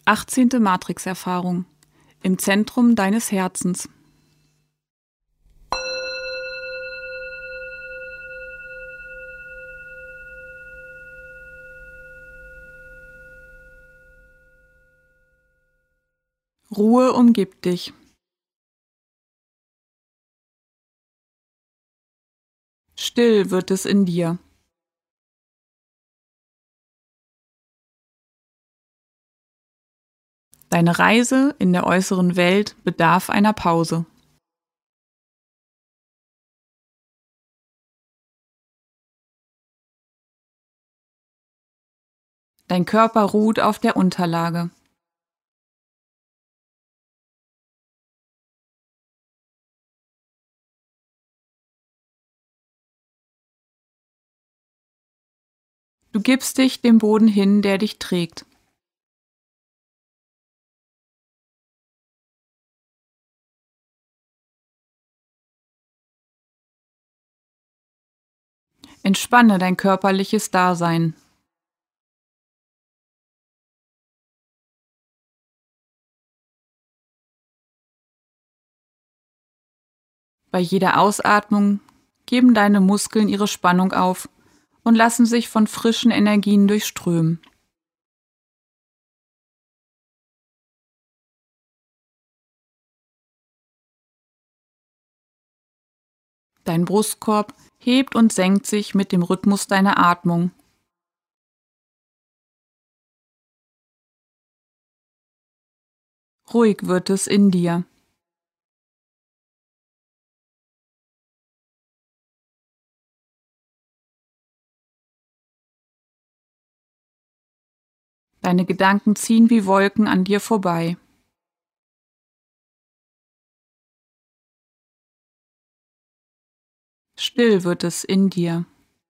18. Matrix-Erfahrung. Im Zentrum deines Herzens. Ruhe umgibt dich. Still wird es in dir. Deine Reise in der äußeren Welt bedarf einer Pause. Dein Körper ruht auf der Unterlage. Du gibst dich dem Boden hin, der dich trägt. Entspanne dein körperliches Dasein. Bei jeder Ausatmung geben deine Muskeln ihre Spannung auf und lassen sich von frischen Energien durchströmen. Dein Brustkorb hebt und senkt sich mit dem Rhythmus deiner Atmung. Ruhig wird es in dir. Deine Gedanken ziehen wie Wolken an dir vorbei. Still wird es in dir.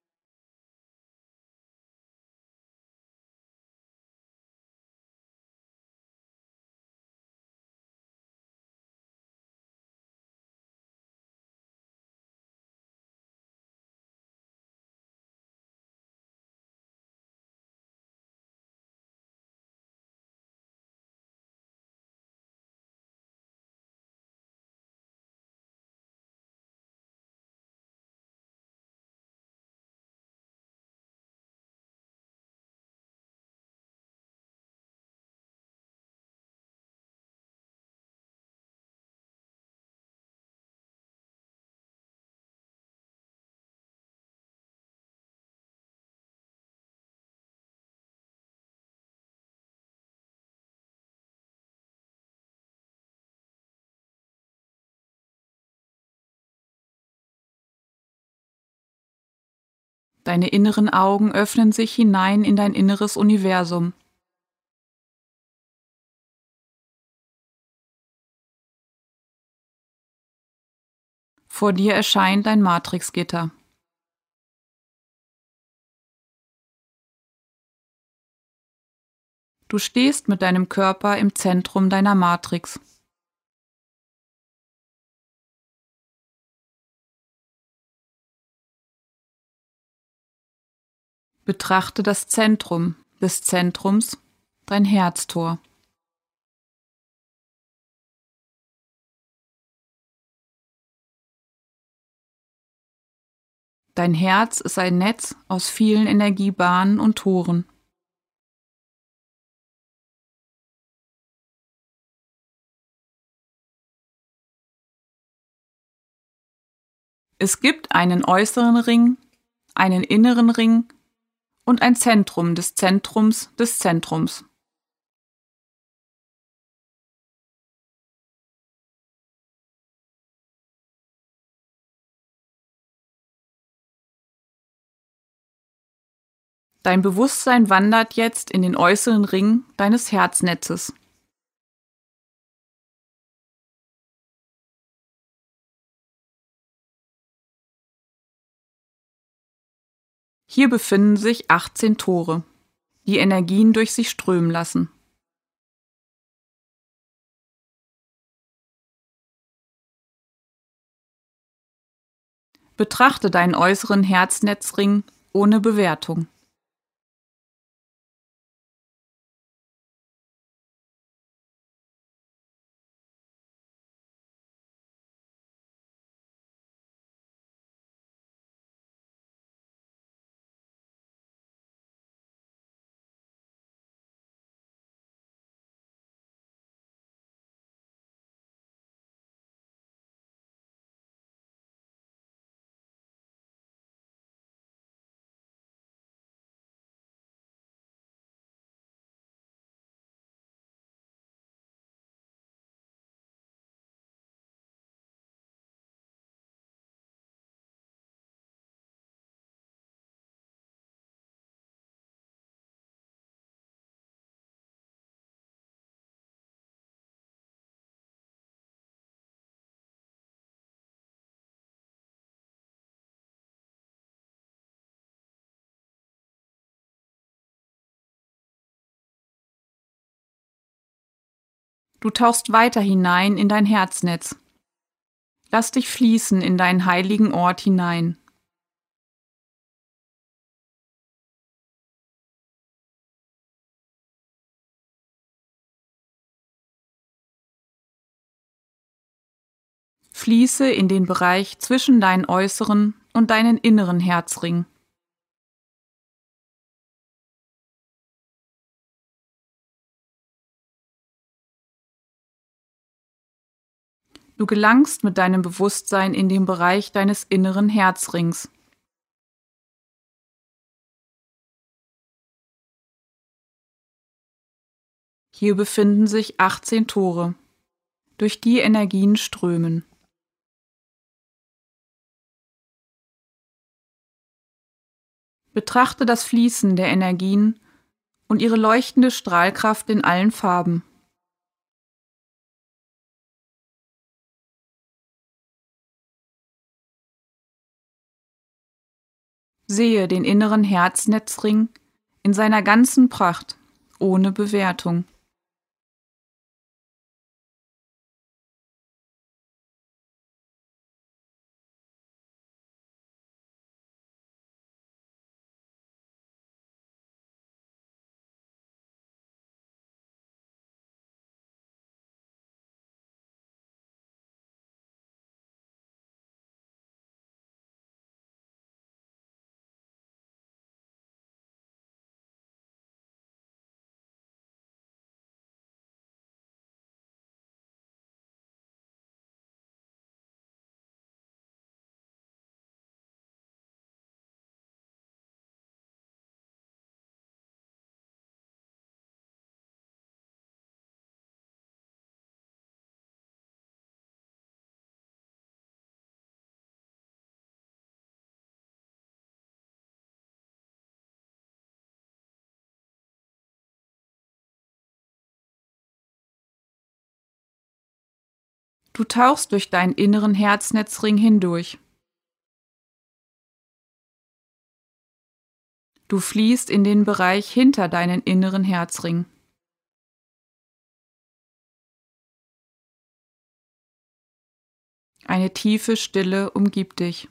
Deine inneren Augen öffnen sich hinein in dein inneres Universum. Vor dir erscheint dein Matrixgitter. Du stehst mit deinem Körper im Zentrum deiner Matrix. Betrachte das Zentrum des Zentrums, dein Herztor. Dein Herz ist ein Netz aus vielen Energiebahnen und Toren. Es gibt einen äußeren Ring, einen inneren Ring und ein Zentrum des Zentrums des Zentrums. Dein Bewusstsein wandert jetzt in den äußeren Ring deines Herznetzes. Hier befinden sich 18 Tore, die Energien durch sich strömen lassen. Betrachte deinen äußeren Herznetzring ohne Bewertung. Du tauchst weiter hinein in dein Herznetz. Lass dich fließen in deinen heiligen Ort hinein. Fließe in den Bereich zwischen deinen äußeren und deinen inneren Herzring. Du gelangst mit deinem Bewusstsein in den Bereich deines inneren Herzrings. Hier befinden sich 18 Tore, durch die Energien strömen. Betrachte das Fließen der Energien und ihre leuchtende Strahlkraft in allen Farben. Sehe den inneren Herznetzring in seiner ganzen Pracht, ohne Bewertung. Du tauchst durch deinen inneren Herznetzring hindurch. Du fließt in den Bereich hinter deinen inneren Herzring. Eine tiefe Stille umgibt dich.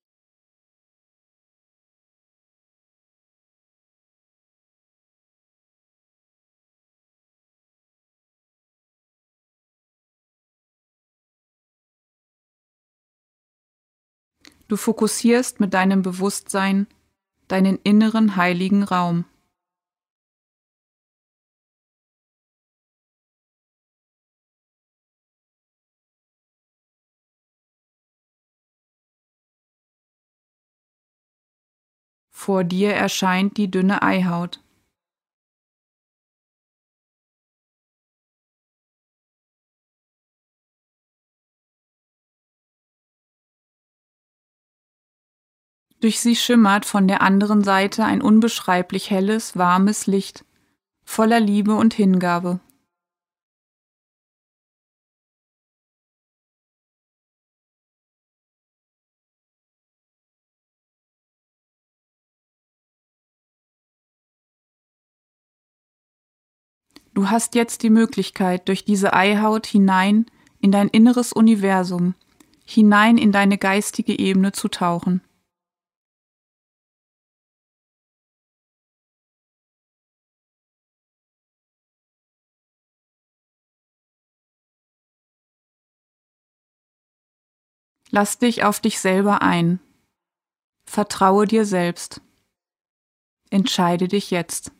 Du fokussierst mit deinem Bewusstsein deinen inneren heiligen Raum. Vor dir erscheint die dünne Eihaut. Durch sie schimmert von der anderen Seite ein unbeschreiblich helles, warmes Licht, voller Liebe und Hingabe. Du hast jetzt die Möglichkeit, durch diese Eihaut hinein in dein inneres Universum, hinein in deine geistige Ebene zu tauchen. Lass dich auf dich selber ein. Vertraue dir selbst. Entscheide dich jetzt.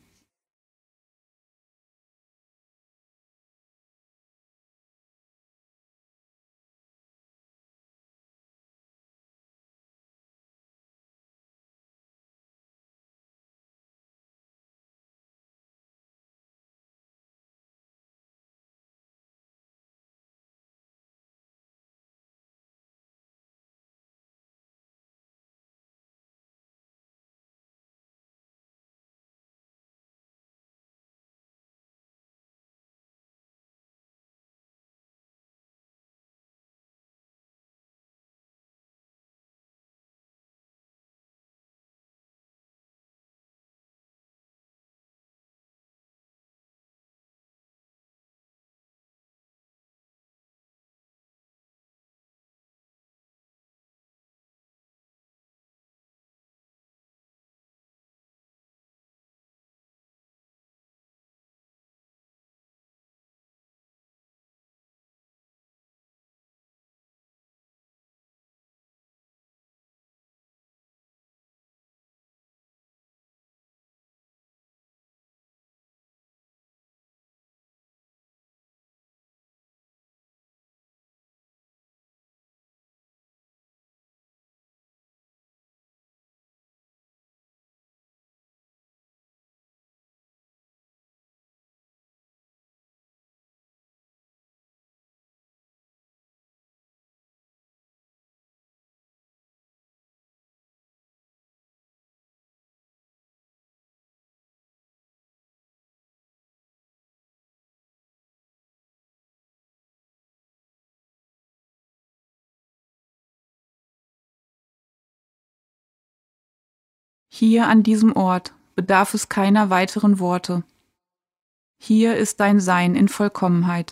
Hier an diesem Ort bedarf es keiner weiteren Worte. Hier ist dein Sein in Vollkommenheit.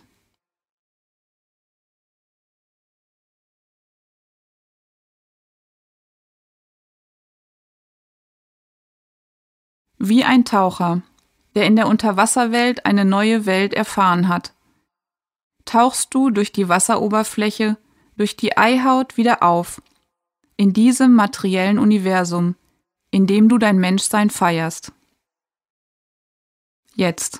Wie ein Taucher, der in der Unterwasserwelt eine neue Welt erfahren hat, tauchst du durch die Wasseroberfläche, durch die Eihaut wieder auf, in diesem materiellen Universum, in dem du dein Menschsein feierst. Jetzt.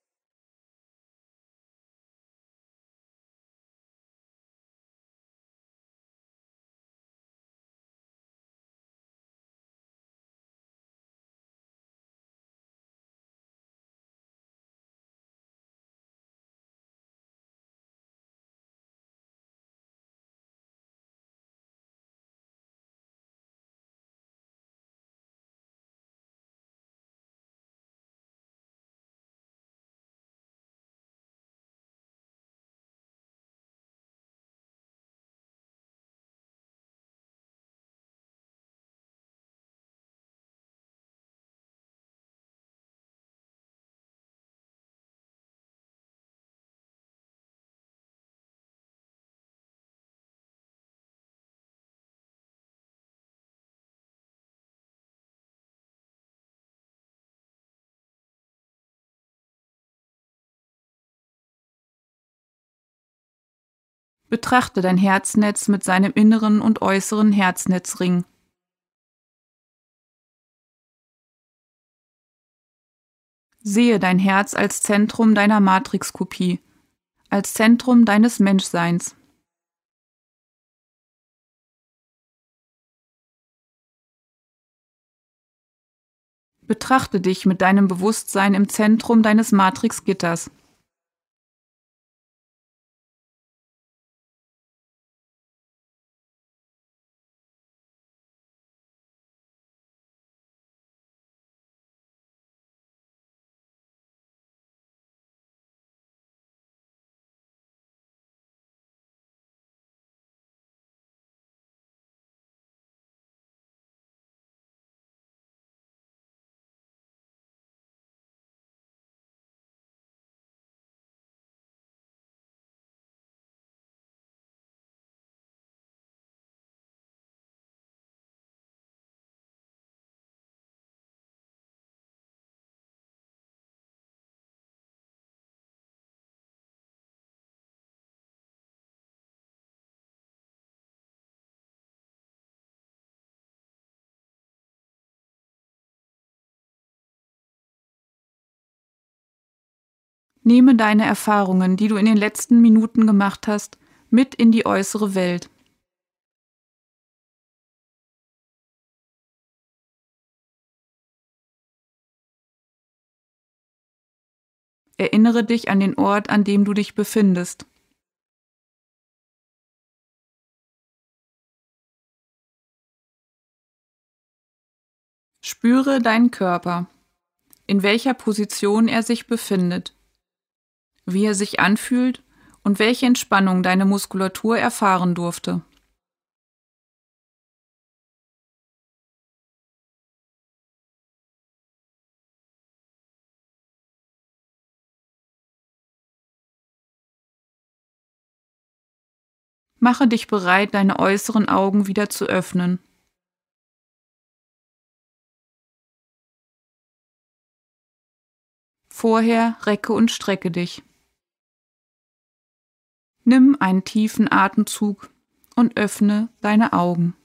Betrachte dein Herznetz mit seinem inneren und äußeren Herznetzring. Sehe dein Herz als Zentrum deiner Matrixkopie, als Zentrum deines Menschseins. Betrachte dich mit deinem Bewusstsein im Zentrum deines Matrixgitters. Nehme deine Erfahrungen, die du in den letzten Minuten gemacht hast, mit in die äußere Welt. Erinnere dich an den Ort, an dem du dich befindest. Spüre deinen Körper, in welcher Position er sich befindet, wie er sich anfühlt und welche Entspannung deine Muskulatur erfahren durfte. Mache dich bereit, deine äußeren Augen wieder zu öffnen. Vorher recke und strecke dich. Nimm einen tiefen Atemzug und öffne deine Augen.